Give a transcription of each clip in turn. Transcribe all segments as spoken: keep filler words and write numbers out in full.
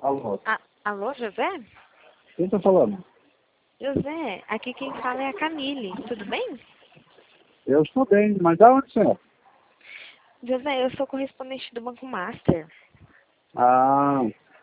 Alô? A- Alô, José? Quem tá falando? José, aqui quem fala é a Camille, tudo bem? Eu estou bem, mas da onde você é? José, eu sou correspondente do Banco Master. Ah,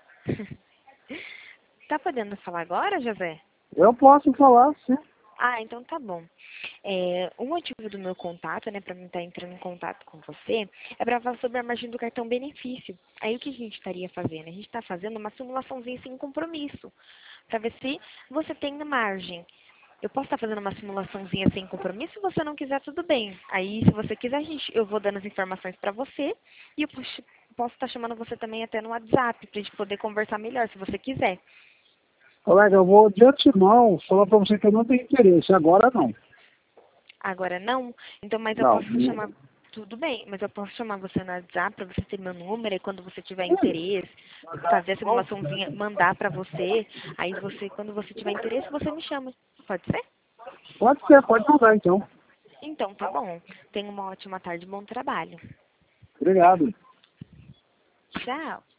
Tá podendo falar agora, José? eu posso falar, sim. Ah, então tá bom. É, o motivo do meu contato, né, pra mim estar entrando em contato com você, é pra falar sobre a margem do cartão benefício. Aí o que a gente estaria fazendo? A gente está fazendo uma simulaçãozinha sem compromisso, pra ver se você tem margem. Eu posso estar fazendo uma simulaçãozinha sem compromisso, se você não quiser, tudo bem. Aí, se você quiser, a gente, eu vou dando as informações pra você e eu posso posso estar chamando você também até no WhatsApp pra gente poder conversar melhor, se você quiser. Colega, eu vou de antemão falar pra você que eu não tenho interesse. Agora não. Agora não? Então, mas eu Não. posso chamar. Tudo bem, mas eu posso chamar você no WhatsApp pra você ter meu número e quando você tiver Hum, interesse, fazer a simulaçãozinha, mandar pra você. Aí você, quando você tiver interesse, você me chama. Pode ser? Pode ser, pode mandar então. Então, tá bom. Tenha uma ótima tarde, bom trabalho. Obrigado. Tchau.